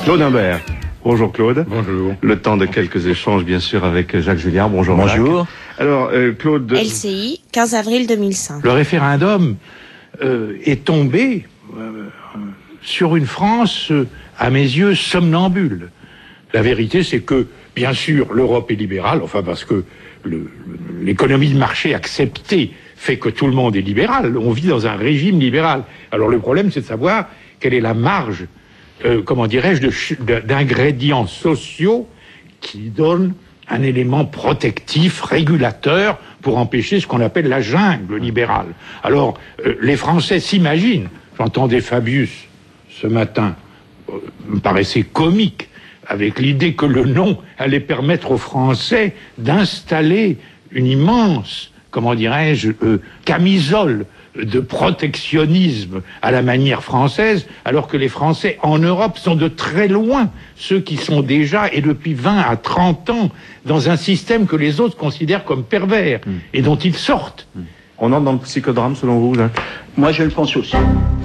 Claude Imbert. Bonjour Claude. Bonjour. Le temps de quelques échanges bien sûr avec Jacques Julliard. Bonjour. Bonjour. Jacques. Alors Claude. LCI, 15 avril 2005. Le référendum est tombé sur une France, à mes yeux, somnambule. La vérité, c'est que, bien sûr, l'Europe est libérale, enfin parce que l'économie de marché acceptée fait que tout le monde est libéral. On vit dans un régime libéral. Alors le problème, c'est de savoir quelle est la marge, comment dirais-je, d'ingrédients sociaux qui donnent un élément protectif, régulateur, pour empêcher ce qu'on appelle la jungle libérale. Alors, les Français s'imaginent, j'entendais Fabius ce matin, me paraissait comique, avec l'idée que le nom allait permettre aux Français d'installer une immense, comment dirais-je, camisole de protectionnisme à la manière française, alors que les Français en Europe sont de très loin ceux qui sont déjà, et depuis 20 à 30 ans, dans un système que les autres considèrent comme pervers, et dont ils sortent. On entre dans le psychodrame selon vous, Jacques? Moi, je le pense aussi.